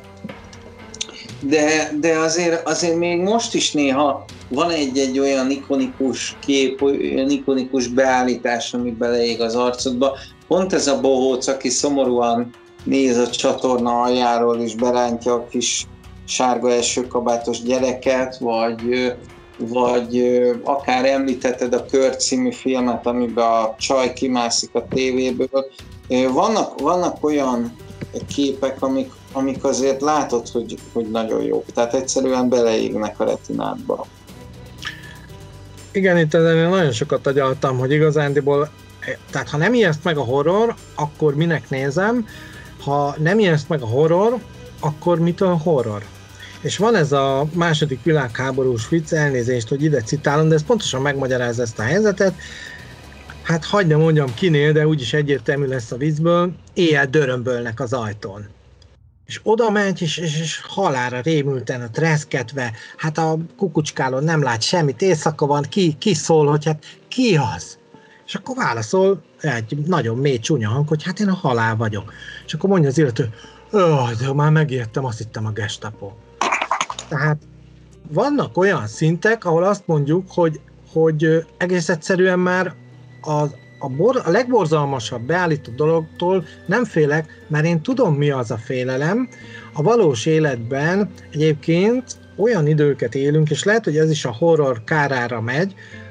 De azért még most is néha van egy olyan ikonikus kép, olyan ikonikus beállítás, ami beleég az arcodba. Pont ez a bohóc, aki szomorúan néz a csatorna aljáról, és berántja a kis sárga esőkabátos gyereket, vagy akár említetted a Kör című filmet, amiben a csaj kimászik a tévéből. Vannak olyan képek, amik azért látod, hogy nagyon jók. Tehát egyszerűen beleégnek a retinádba. Igen, itt ezen nagyon sokat agyaltam, hogy igazándiból, tehát ha nem ijeszt meg a horror, akkor minek nézem, ha nem ijeszt meg a horror, akkor mitől horror? És van ez a második világháborús vicc, elnézést, hogy ide citálom, de ez pontosan megmagyarázza ezt a helyzetet. Hát hagyd ne mondjam kinél, de úgyis egyértelmű lesz a viccből, éjjel dörömbölnek az ajtón. És oda megy, és halálra rémülten, ott reszketve, hát a kukucskálon nem lát semmit, éjszaka van, ki szól, hogy hát ki az? És akkor válaszol egy nagyon mély csúnya hang, hogy hát én a halál vagyok. És akkor mondja az illető, de már megijedtem, azt hittem a Gestapo. Tehát vannak olyan szintek, ahol azt mondjuk, hogy egész egyszerűen már a legborzalmasabb beállított dologtól nem félek, mert én tudom, mi az a félelem. A valós életben egyébként olyan időket élünk, és lehet, hogy ez is a horror kárára megy,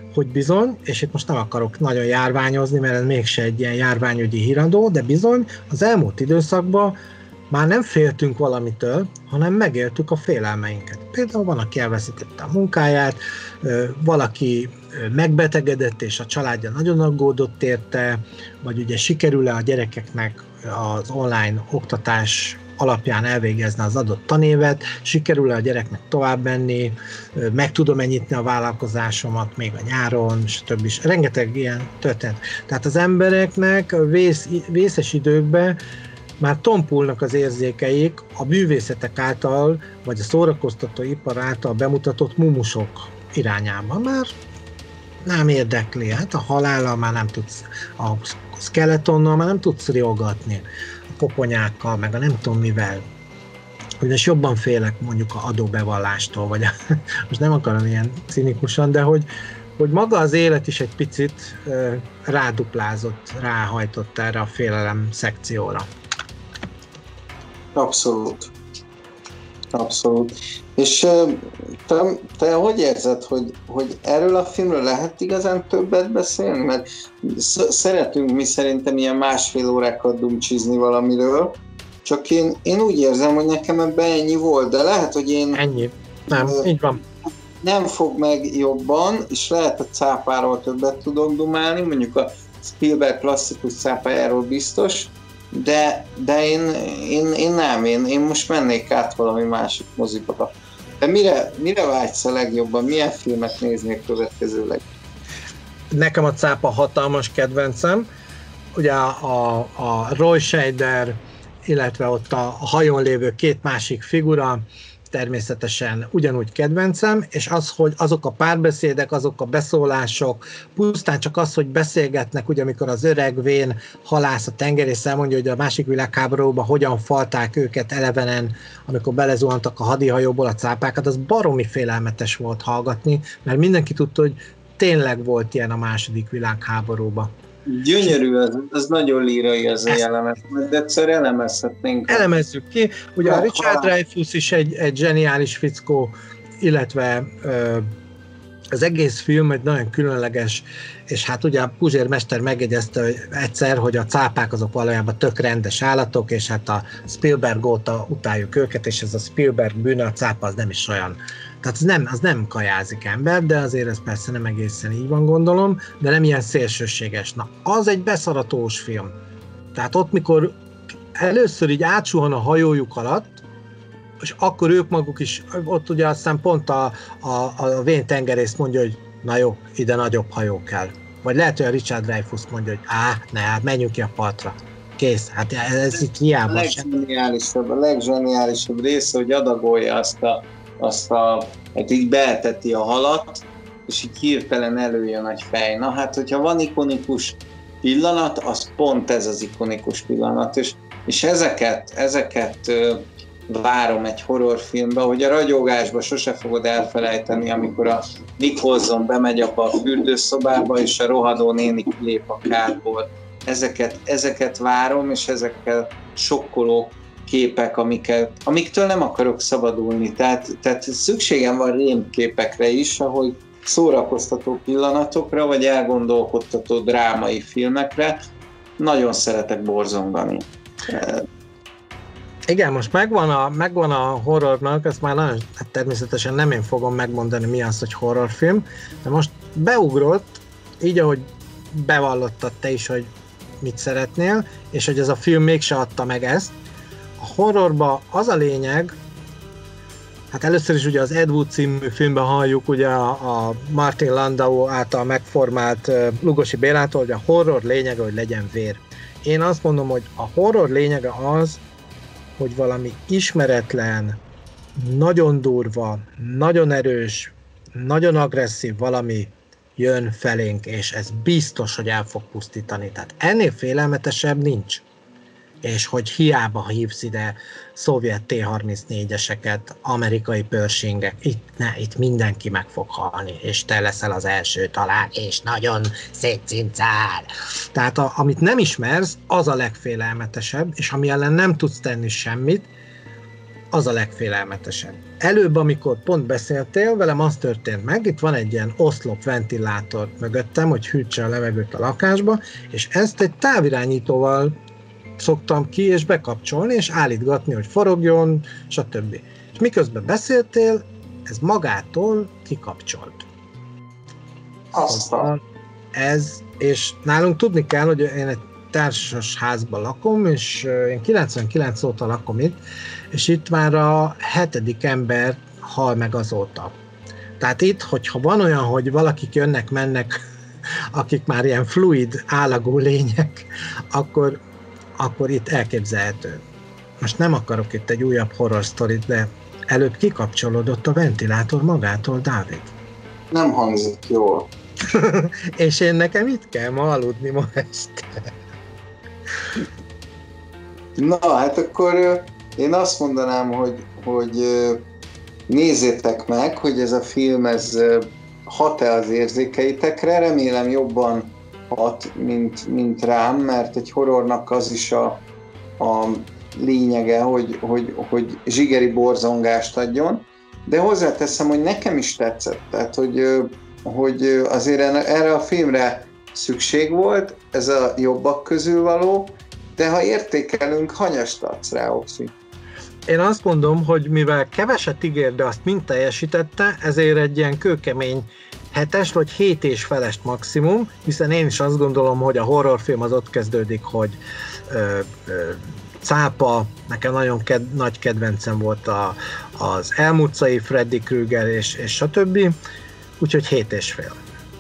hogy bizony, és itt most nem akarok nagyon járványozni, mert ez mégse egy ilyen járványügyi híradó, de bizony az elmúlt időszakban már nem féltünk valamitől, hanem megéltük a félelmeinket. Például van, aki elveszítette a munkáját, valaki megbetegedett, és a családja nagyon aggódott érte, vagy ugye sikerül-e a gyerekeknek az online oktatás alapján elvégezni az adott tanévet, sikerül-e a gyereknek tovább menni, meg tudom nyitni a vállalkozásomat még a nyáron, stb. Rengeteg ilyen történet. Tehát az embereknek vészes időkben már tompulnak az érzékeik a művészetek által, vagy a szórakoztató ipar által bemutatott mumusok irányában. Már nem érdekli, hát a halállal már nem tudsz, a skeletonnal már nem tudsz riogatni, a koponyákkal, meg a nem tudom mivel. Ugyanis jobban félek mondjuk a adóbevallástól, vagy most nem akarom ilyen cinikusan, de hogy maga az élet is egy picit ráduplázott, ráhajtott erre a félelem szekcióra. Abszolút. Abszolút. És te hogy érzed, hogy erről a filmről lehet igazán többet beszélni? Mert szeretünk mi szerintem ilyen másfél órákat dumcsizni valamiről, csak én úgy érzem, hogy nekem ebben ennyi volt, de lehet, hogy én... Ennyi. Nem, így van. Nem fog meg jobban, és lehet, hogy cápáról többet tudok dumálni, mondjuk a Spielberg klasszikus cápájáról biztos, de én most mennék át valami másik moziba. De mire vágysz a legjobban? Milyen filmet néznék következőleg? Nekem a cápa hatalmas kedvencem. Ugye a Roy Scheider, illetve ott a hajón lévő két másik figura, természetesen ugyanúgy kedvencem, és az, hogy azok a párbeszédek, azok a beszólások, pusztán csak az, hogy beszélgetnek, ugye amikor az öreg vén halász a tengerész elmondja, hogy a másik világháborúban hogyan falták őket elevenen, amikor belezuhantak a hadihajóból a cápákat, az baromi félelmetes volt hallgatni, mert mindenki tudta, hogy tényleg volt ilyen a második világháborúban. Gyönyörű, ez nagyon lírai ez a jelenet, de egyszer elemezhetnénk. Elemezzük ki. Ugye a Richard Dreyfuss is egy zseniális fickó, illetve az egész film egy nagyon különleges, és hát ugye a Puzsér mester megjegyezte egyszer, hogy a cápák azok valójában tök rendes állatok, és hát a Spielberg óta utáljuk őket, és ez a Spielberg bűne, a cápa az nem is olyan. Tehát az nem kajázik ember, de azért ez persze nem egészen így van, gondolom, de nem ilyen szélsőséges. Na, az egy beszaratós film. Tehát ott, mikor először így átsuhan a hajójuk alatt, és akkor ők maguk is, ott ugye aztán pont a vén tengerész mondja, hogy na jó, ide nagyobb hajó kell. Vagy lehet, hogy a Richard Dreyfuss mondja, hogy hát menjünk ki a partra. Kész, hát ez itt hiába sem. A leggeniálisabb része, hogy adagolja hát így beeteti a halat, és így hirtelen előjön egy fej. Na hát, hogyha van ikonikus pillanat, az pont ez az ikonikus pillanat, és ezeket várom egy horrorfilmbe, hogy a ragyogásba sose fogod elfelejteni, amikor a Nicholson bemegy abba a fürdőszobába, és a rohadó néni kilép a kádból. Ezeket várom, és ezekkel sokkoló képek, amiktől nem akarok szabadulni. Tehát szükségem van rémképekre is, ahogy szórakoztató pillanatokra, vagy elgondolkodtató drámai filmekre. Nagyon szeretek borzongani. Igen, most megvan a horrornak, ezt már nagyon, hát természetesen nem én fogom megmondani, mi az, hogy horrorfilm, de most beugrott, így ahogy bevallottad te is, hogy mit szeretnél, és hogy ez a film mégse adta meg ezt. A horrorban az a lényeg, hát először is ugye az Ed Wood című filmben halljuk ugye a Martin Landau által megformált Lugosi Bélától, hogy a horror lényege, hogy legyen vér. Én azt mondom, hogy a horror lényege az, hogy valami ismeretlen, nagyon durva, nagyon erős, nagyon agresszív valami jön felénk, és ez biztos, hogy el fog pusztítani. Tehát ennél félelmetesebb nincs. És hogy hiába hívsz ide szovjet T-34-eseket, amerikai Pershingek, itt mindenki meg fog halni, és te leszel az első talán, és nagyon szétcincál. Tehát amit nem ismersz, az a legfélelmetesebb, és ami ellen nem tudsz tenni semmit, az a legfélelmetesebb. Előbb, amikor pont beszéltél, velem az történt meg, itt van egy ilyen oszlop ventilátor mögöttem, hogy hűtse a levegőt a lakásba, és ezt egy távirányítóval szoktam ki és bekapcsolni, és állítgatni, hogy forogjon, stb. És miközben beszéltél, ez magától kikapcsolt. Aztán. Ez, és nálunk tudni kell, hogy én egy társas házban lakom, és én 99 óta lakom itt, és itt már a 7. ember hal meg azóta. Tehát itt, hogyha van olyan, hogy valakik jönnek-mennek, akik már ilyen fluid, állagú lények, akkor itt elképzelhető. Most nem akarok itt egy újabb horror sztorit, de előbb kikapcsolódott a ventilátor magától, Dávid. Nem hangzik jól. És én nekem itt kell ma aludni ma este. Na, hát akkor én azt mondanám, hogy nézzétek meg, hogy ez a film, ez hat-e az érzékeitekre. Remélem jobban hat, mint rám, mert egy horrornak az is a lényege, hogy zsigeri borzongást adjon. De hozzáteszem, hogy nekem is tetszett. Tehát, hogy azért erre a filmre szükség volt, ez a jobbak közül való, de ha értékelünk, hanyast adsz rá, Oxi? Én azt mondom, hogy mivel keveset ígér, de azt mind teljesítette, ezért egy ilyen kőkemény 7-es vagy 7,5-est maximum, hiszen én is azt gondolom, hogy a horrorfilm az ott kezdődik, hogy cápa, nekem nagyon nagy kedvencem volt az Elm utcai Freddy Krueger és stb. Úgyhogy 7,5.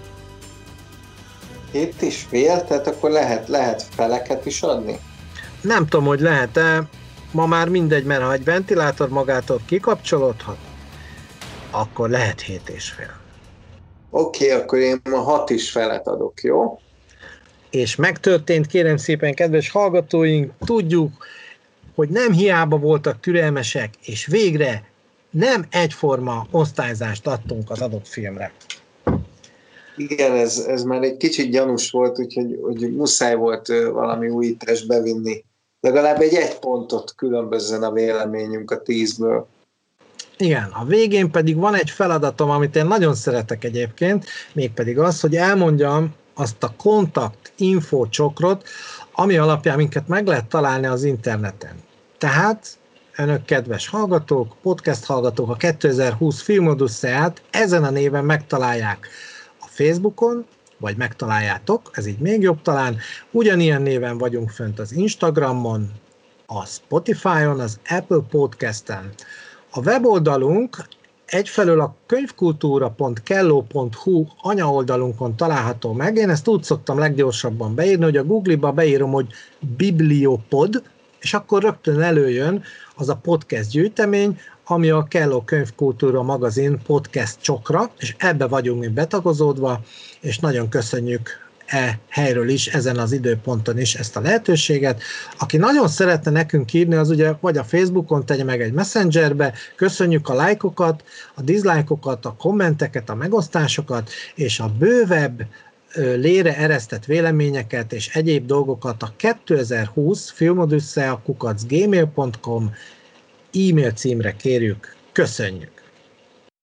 7,5? Tehát akkor lehet feleket is adni? Nem tudom, hogy lehet-e, ma már mindegy, mert ha egy ventilátor magától kikapcsolódhat, akkor lehet 7,5. Oké, akkor én ma 6,5 adok, jó? És megtörtént, kérem szépen, kedves hallgatóink, tudjuk, hogy nem hiába voltak türelmesek, és végre nem egyforma osztályzást adtunk az adott filmre. Igen, ez már egy kicsit gyanús volt, úgyhogy muszáj volt valami újítást bevinni. Legalább egy pontot különbözzen a véleményünk a 10-ből. Igen, a végén pedig van egy feladatom, amit én nagyon szeretek egyébként, mégpedig az, hogy elmondjam azt a kontakt info csokrot, ami alapján minket meg lehet találni az interneten. Tehát önök, kedves hallgatók, podcast hallgatók, a 2020 Filmodüsszeát ezen a néven megtalálják a Facebookon, vagy megtaláljátok, ez így még jobb talán. Ugyanilyen néven vagyunk fönt az Instagramon, a Spotify-on, az Apple Podcast-en. A weboldalunk egyfelől a könyvkultúra.kello.hu anyaoldalunkon található meg. Én ezt úgy szoktam leggyorsabban beírni, hogy a Google-ba beírom, hogy Bibliopod, és akkor rögtön előjön az a podcast gyűjtemény, ami a Kelló Könyvkultúra magazin podcast csokra, és ebbe vagyunk mi betagozódva, és nagyon köszönjük helyről is, ezen az időponton is ezt a lehetőséget. Aki nagyon szeretne nekünk írni, az ugye vagy a Facebookon tegye meg egy Messengerbe, köszönjük a lájkokat, a diszlájkokat, a kommenteket, a megosztásokat, és a bővebb lére eresztett véleményeket és egyéb dolgokat a 2020 filmodüsszea@gmail.com e-mail címre kérjük. Köszönjük!